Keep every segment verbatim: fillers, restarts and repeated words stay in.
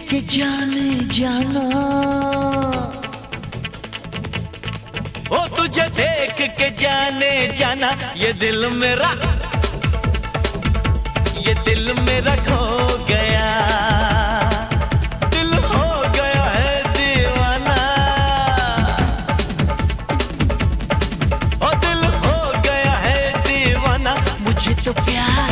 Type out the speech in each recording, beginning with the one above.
के जाने जाना, ओ तुझे देख के जाने जाना, ये दिल मेरा, ये दिल मेरा खो गया, दिल हो गया है दीवाना, ओ दिल हो गया है दीवाना। मुझे तो प्यार,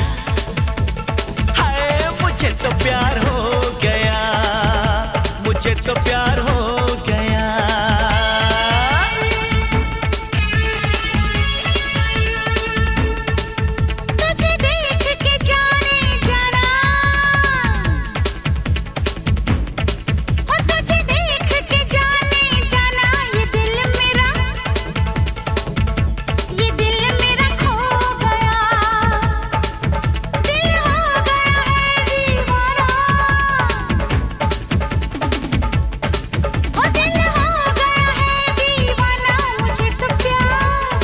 हाय मुझे तो प्यार हो गया, मुझे तो प्यार हो गया। तुझे देख के जाने जाना, ओ तुझे देख के जाने जाना, ये दिल मेरा, ये दिल मेरा खो गया, दिल हो गया है दीवाना, ओ दिल हो गया है दीवाना। मुझे तो प्यार,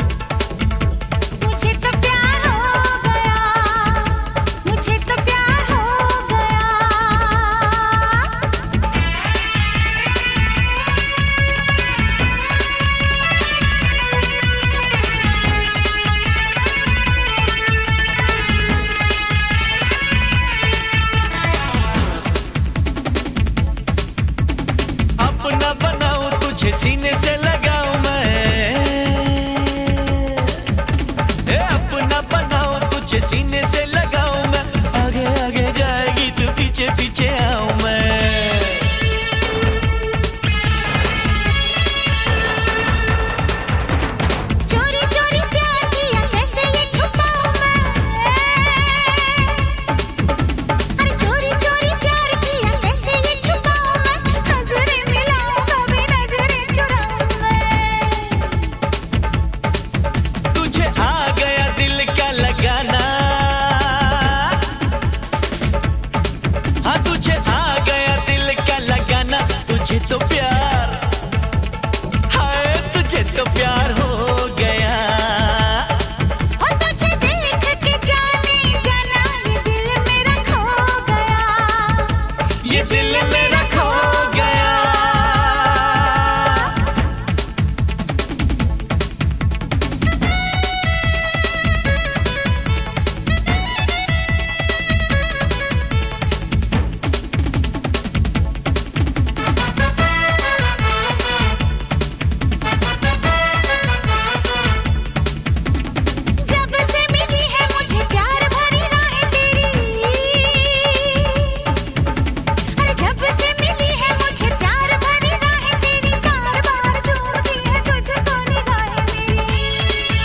मुझे तो प्यार हो गया, मुझे तो प्यार हो गया। अपना बनाऊं तुझे सीने से लगाऊं मैं, ए अपना बनाऊं तुझे सीने से लगाऊं मैं, आगे आगे जाएगी तू पीछे पीछे आऊं मैं। चोरी चोरी प्यार किया कैसे ये छुपाऊं मैं, अरे चोरी चोरी प्यार किया कैसे ये छुपाऊं मैं, नजरें मिलाऊं कभी नजरें चुराऊं मैं। तुझे आ गया दिल का लगाना, हाँ तुझे आ गया दिल का लगाना, तुझे तो प्यार, हाय तुझे तो प्यार हो गया। ओ तुझे देख के जाने जाना, ये दिल मेरा खो गया, ये दिल मेरा खो गया। जब से मिली है मुझे प्यार भरी राहें तेरी, अरे जब से मिली है मुझे प्यार भरी राहें तेरी, बार बार झूमती है तुझको निगाहें मेरी।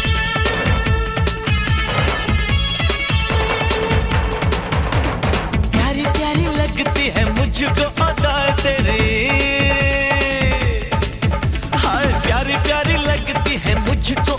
प्यारी प्यारी लगती है मुझको अदाएं तेरी, हाय प्यारी प्यारी लगती है मुझको